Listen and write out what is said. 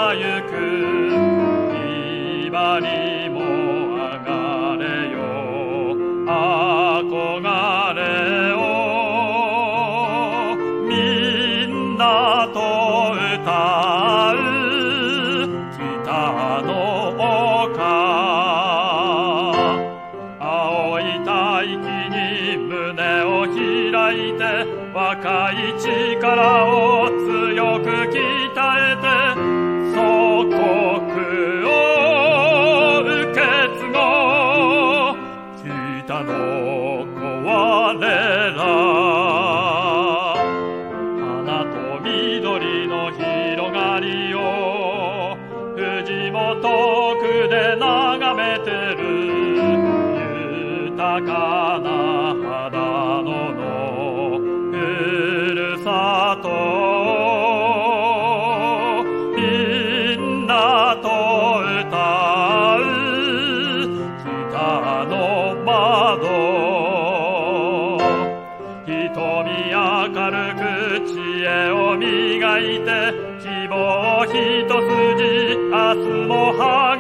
ゆく。今にも上がれよ憧れを、みんなと歌う北の丘。青い大気に胸を開いて、若い力を強く鍛えて、祖国を受け継ごう北の子我ら。花と緑の広がりを藤本区で眺めてる。豊かな肌のふるさと、みんなと歌う北の窓。瞳明るく知恵を磨いて、希望一筋明日も励